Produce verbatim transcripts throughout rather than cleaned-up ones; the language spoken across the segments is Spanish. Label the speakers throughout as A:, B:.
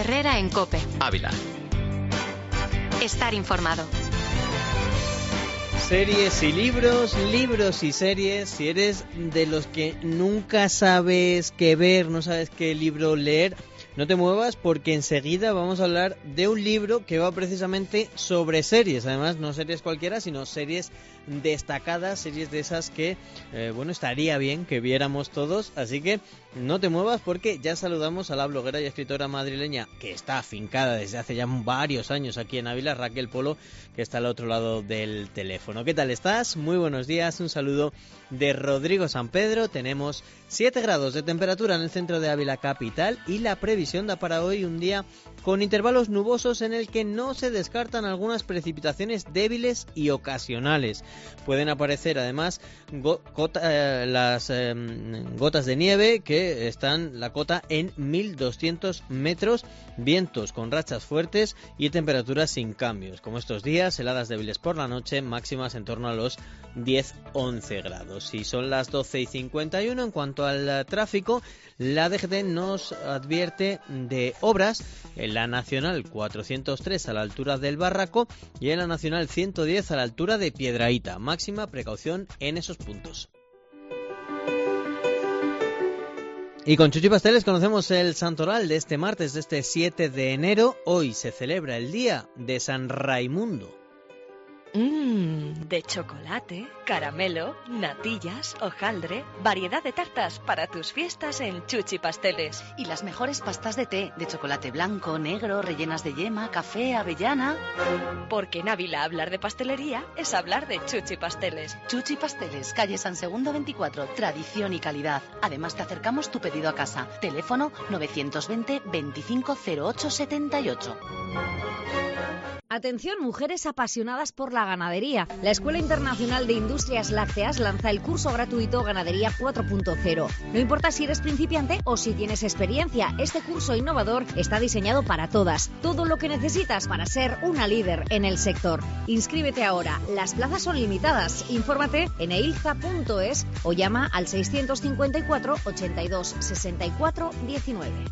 A: Herrera en COPE.
B: Ávila.
A: Estar informado.
C: Series y libros, libros y series. Si eres de los que nunca sabes qué ver, no sabes qué libro leer, no te muevas porque enseguida vamos a hablar de un libro que va precisamente sobre series. Además, no series cualquiera, sino series destacadas, series de esas que, eh, bueno, estaría bien que viéramos todos. Así que no te muevas porque ya saludamos a la bloguera y escritora madrileña que está afincada desde hace ya varios años aquí en Ávila, Raquel Polo, que está al otro lado del teléfono. ¿Qué tal estás? Muy buenos días, un saludo de Rodrigo San Pedro. Tenemos siete grados de temperatura en el centro de Ávila capital y la previsión da para hoy un día con intervalos nubosos en el que no se descartan algunas precipitaciones débiles y ocasionales. Pueden aparecer además go- cota, eh, las eh, gotas de nieve que están la cota en mil doscientos metros, vientos con rachas fuertes y temperaturas sin cambios. Como estos días, heladas débiles por la noche, máximas en torno a los diez a once grados. Y son las doce y cincuenta y uno. En cuanto al tráfico, la D G T nos advierte de obras en la Nacional cuatrocientos tres a la altura del Barraco y en la Nacional ciento diez a la altura de Piedrahíta. Máxima precaución en esos puntos. Y con Chuchi Pasteles conocemos el santoral de este martes, de este siete de enero. Hoy se celebra el día de San Raimundo.
D: Mmm, de chocolate, caramelo, natillas, hojaldre, variedad de tartas para tus fiestas en Chuchi Pasteles.
E: Y las mejores pastas de té, de chocolate blanco, negro, rellenas de yema, café, avellana.
D: Porque en Ávila hablar de pastelería es hablar de Chuchi Pasteles.
E: Chuchi Pasteles, calle San Segundo veinticuatro, tradición y calidad. Además te acercamos tu pedido a casa. Teléfono novecientos veinte veinticinco cero ocho setenta y ocho.
F: Atención, mujeres apasionadas por la ganadería. La Escuela Internacional de Industrias Lácteas lanza el curso gratuito Ganadería cuatro punto cero. No importa si eres principiante o si tienes experiencia, este curso innovador está diseñado para todas. Todo lo que necesitas para ser una líder en el sector. Inscríbete ahora. Las plazas son limitadas. Infórmate en eilza punto es o llama al seiscientos cincuenta y cuatro ochenta y dos sesenta y cuatro diecinueve.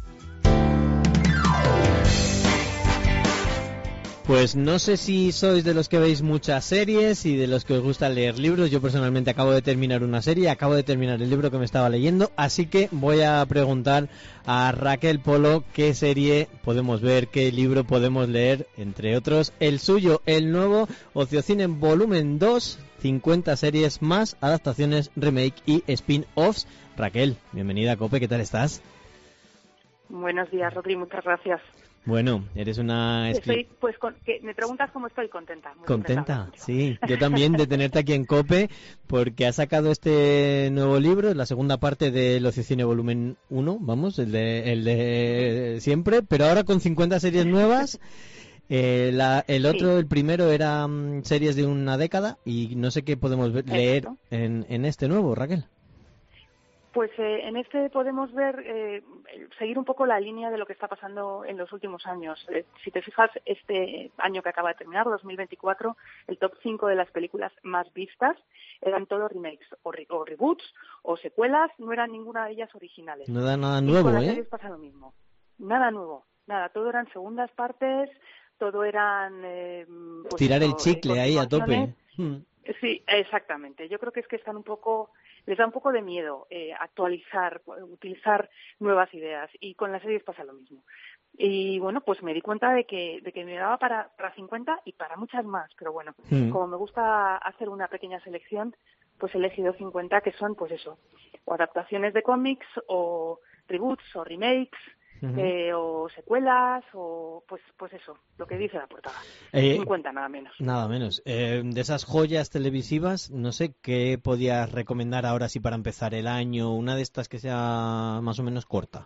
C: Pues no sé si sois de los que veis muchas series y de los que os gusta leer libros. Yo personalmente acabo de terminar una serie, acabo de terminar el libro que me estaba leyendo, así que voy a preguntar a Raquel Polo qué serie podemos ver, qué libro podemos leer, entre otros el suyo, el nuevo Ociocine Volumen dos, cincuenta series más, adaptaciones, remake y spin-offs. Raquel, bienvenida a COPE, ¿qué tal estás?
G: Buenos días, Rodri, muchas gracias.
C: Bueno, eres una...
G: Estoy, pues, con, que me preguntas cómo estoy, contenta. Muy
C: ¿Contenta?
G: contenta
C: Sí, yo también de tenerte aquí en COPE, porque has sacado este nuevo libro, la segunda parte del Ociocine Volumen uno, vamos, el de, el de siempre, pero ahora con cincuenta series nuevas. Eh, la, el otro, sí. El primero, era um, series de una década, y no sé qué podemos ver, leer en, en este nuevo, Raquel.
G: Pues eh, en este podemos ver, eh, seguir un poco la línea de lo que está pasando en los últimos años. Eh, si te fijas, este año que acaba de terminar, dos mil veinticuatro, el top cinco de las películas más vistas eran todos remakes, o, re- o reboots, o secuelas, no eran ninguna de ellas originales.
C: No da nada
G: y
C: nuevo,
G: con las
C: ¿eh?
G: series pasa lo mismo. Nada nuevo, nada, todo eran segundas partes, todo eran... Eh, pues
C: tirar
G: eso,
C: el chicle
G: eh,
C: ahí a tope. Hmm.
G: Sí, exactamente. Yo creo que es que están un poco, les da un poco de miedo eh, actualizar, utilizar nuevas ideas, y con las series pasa lo mismo. Y bueno, pues me di cuenta de que de que me daba para, para cincuenta y para muchas más, pero bueno, mm. como me gusta hacer una pequeña selección, pues he elegido cincuenta que son, pues eso, o adaptaciones de cómics, o reboots, o remakes, Uh-huh. Eh, o secuelas, o pues pues eso, lo que dice la portada. Eh, cincuenta, nada menos.
C: Nada menos. Eh, de esas joyas televisivas, no sé qué podías recomendar ahora sí para empezar el año, una de estas que sea más o menos corta.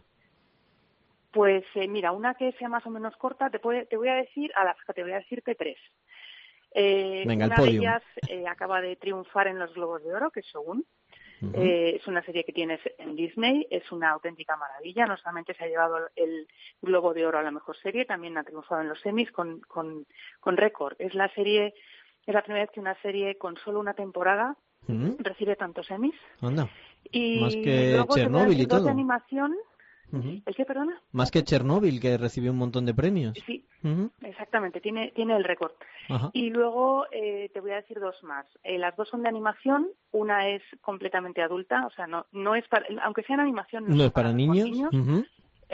G: Pues eh, mira, una que sea más o menos corta, te, puede, te voy a decir, a la te voy a decirte tres. Eh,
C: Venga,
G: una
C: el
G: de ellas eh, acaba de triunfar en los Globos de Oro, que es Shogun. Uh-huh. Eh, es una serie que tienes en Disney, es una auténtica maravilla. No solamente se ha llevado el Globo de Oro a la mejor serie, también ha triunfado en los semis con, con, con récord. Es la serie, es la primera vez que una serie con solo una temporada uh-huh. recibe tantos semis.
C: Anda.
G: Y
C: más que
G: luego
C: Chernobyl y todo.
G: Dos de animación,
C: Uh-huh.
G: ¿El qué, perdona?
C: Más que Chernobyl, que recibió un montón de premios.
G: Sí,
C: uh-huh.
G: exactamente, tiene, tiene el récord.
C: Uh-huh.
G: Y luego eh, te voy a decir dos más. Eh, las dos son de animación, una es completamente adulta, o sea, no no es para, aunque sea en animación, no,
C: no
G: es
C: es para, para niños.
G: niños.
C: Uh-huh.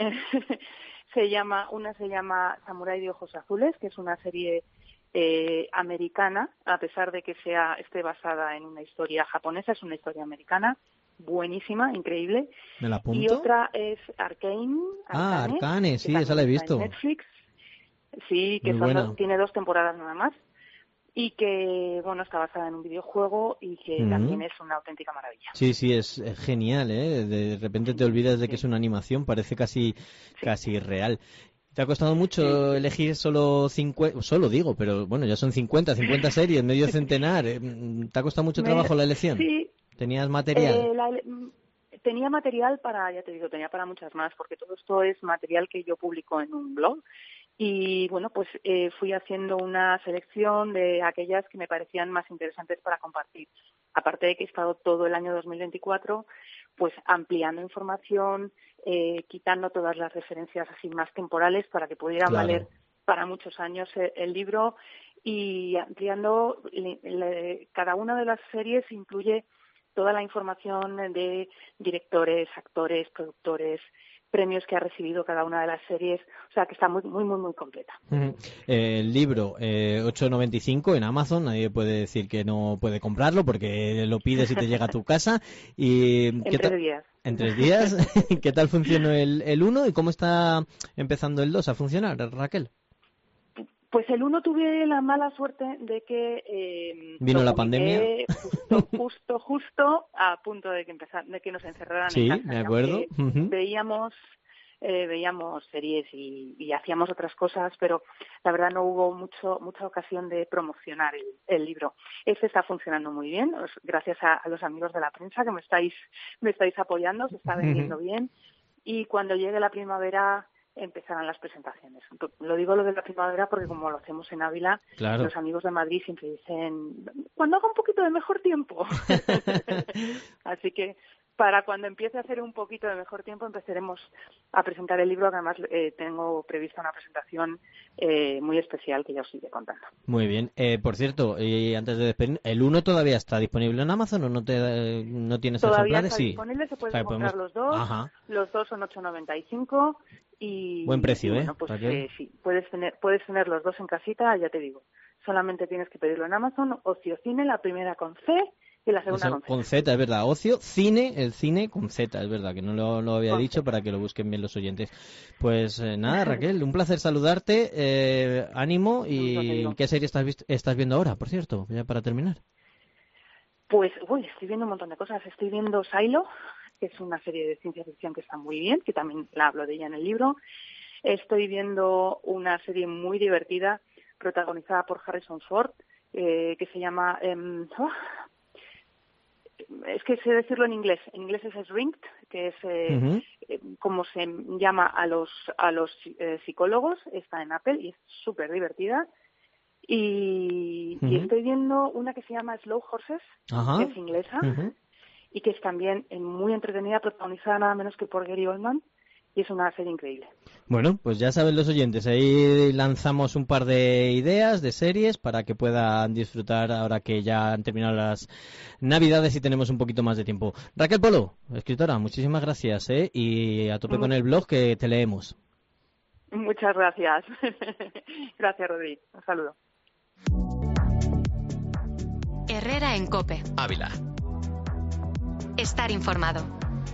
G: se llama, una se llama Samurai de ojos azules, que es una serie eh, americana, a pesar de que sea esté basada en una historia japonesa, es una historia americana. Buenísima, increíble.
C: ¿Me la apunto?
G: Y otra es Arcane.
C: Ah, Arcane, sí, esa la he visto.
G: En Netflix. Sí, que son dos, tiene dos temporadas nada más. Y que, bueno, está basada en un videojuego y que uh-huh. también es una auténtica maravilla.
C: Sí, sí, es, es genial, ¿eh? De repente te olvidas de que sí. es una animación, parece casi, sí. casi real. ¿Te ha costado mucho sí. elegir solo cincuenta, solo digo, pero bueno, ya son cincuenta, cincuenta series, medio centenar? ¿Te ha costado mucho Me... trabajo la elección?
G: Sí.
C: ¿Tenías material?
G: Eh, la, tenía material para, ya te digo, tenía para muchas más, porque todo esto es material que yo publico en un blog. Y bueno, pues eh, fui haciendo una selección de aquellas que me parecían más interesantes para compartir. Aparte de que he estado todo el año dos mil veinticuatro, pues ampliando información, eh, quitando todas las referencias así más temporales para que pudiera claro. valer para muchos años el, el libro, y ampliando, le, le, cada una de las series incluye toda la información de directores, actores, productores, premios que ha recibido cada una de las series, o sea que está muy muy muy muy completa.
C: Uh-huh. Eh, el libro eh, ocho noventa y cinco en Amazon, nadie puede decir que no puede comprarlo porque lo pides y te llega a tu casa. Y
G: en tres ta- días.
C: En tres días. ¿Qué tal funcionó el, el uno y cómo está empezando el dos a funcionar, Raquel?
G: Pues el uno tuve la mala suerte de que eh,
C: vino la pandemia
G: justo, justo justo a punto de que empezar, de que nos encerraran
C: sí,
G: en casa.
C: Sí, me acuerdo. Uh-huh.
G: Veíamos eh, veíamos series y, y hacíamos otras cosas, pero la verdad no hubo mucho mucha ocasión de promocionar el, el libro. Este está funcionando muy bien, os, gracias a, a los amigos de la prensa que me estáis me estáis apoyando, se está vendiendo uh-huh. bien, y cuando llegue la primavera empezarán las presentaciones. Lo digo lo de la primavera porque como lo hacemos en Ávila,
C: claro.
G: los amigos de Madrid siempre dicen, cuando haga un poquito de mejor tiempo. Así que para cuando empiece a hacer un poquito de mejor tiempo empezaremos a presentar el libro, que además eh, tengo prevista una presentación eh, muy especial que ya os iré contando.
C: Muy bien. Eh, por cierto, y antes de despedir, ¿el uno todavía está disponible en Amazon o no te no tienes
G: todavía
C: ejemplares?
G: Está
C: sí.
G: disponible, se pueden
C: o sea,
G: comprar
C: podemos...
G: los dos.
C: Ajá.
G: Los dos son ocho noventa y cinco. Y,
C: buen precio,
G: y bueno,
C: ¿eh?
G: pues eh, sí, puedes tener, puedes tener los dos en casita, ya te digo. Solamente tienes que pedirlo en Amazon, Ocio Cine, la primera con C y la segunda
C: Eso,
G: con Z.
C: Con Z, es verdad. Ocio, Cine, el cine con Z, es verdad, que no lo, lo había
G: con
C: dicho
G: Z.
C: Para que lo busquen bien los oyentes. Pues eh, nada, Raquel, un placer saludarte, eh, ánimo. ¿Y qué serie estás, vist- estás viendo ahora, por cierto, ya para terminar?
G: Pues, uy, estoy viendo un montón de cosas. Estoy viendo Silo, que es una serie de ciencia ficción que está muy bien, que también la hablo de ella en el libro. Estoy viendo una serie muy divertida protagonizada por Harrison Ford, eh, que se llama... Eh, oh, es que sé decirlo en inglés. En inglés es Ringed, que es eh, uh-huh. eh, como se llama a los a los eh, psicólogos. Está en Apple y es súper divertida. Y, uh-huh. y estoy viendo una que se llama Slow Horses, uh-huh. que es inglesa, uh-huh. y que es también muy entretenida, protagonizada nada menos que por Gary Oldman. Y es una serie increíble.
C: Bueno, pues ya saben los oyentes, ahí lanzamos un par de ideas de series para que puedan disfrutar ahora que ya han terminado las Navidades y tenemos un poquito más de tiempo. Raquel Polo, escritora, muchísimas gracias, ¿eh? Y a tope con el blog que te leemos.
G: Muchas gracias. Gracias, Rodri. Un saludo.
A: Herrera en COPE.
B: Ávila.
A: Estar informado.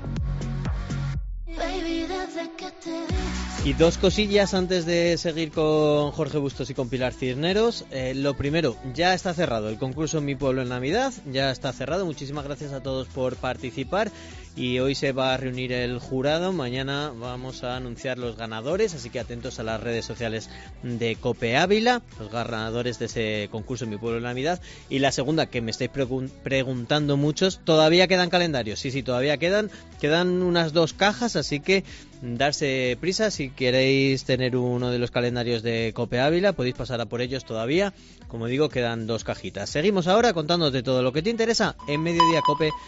C: Y dos cosillas antes de seguir con Jorge Bustos y con Pilar Cisneros. Eh, lo primero, ya está cerrado el concurso Mi Pueblo en Navidad, ya está cerrado. Muchísimas gracias a todos por participar. Y hoy se va a reunir el jurado, mañana vamos a anunciar los ganadores, así que atentos a las redes sociales de COPE Ávila, los ganadores de ese concurso Mi Pueblo en Navidad. Y la segunda, que me estáis pregun- preguntando muchos, todavía quedan calendarios, sí, sí, todavía quedan, quedan unas dos cajas, así que darse prisa. Si queréis tener uno de los calendarios de COPE Ávila, podéis pasar a por ellos todavía. Como digo, quedan dos cajitas. Seguimos ahora contándote todo lo que te interesa en Mediodía COPE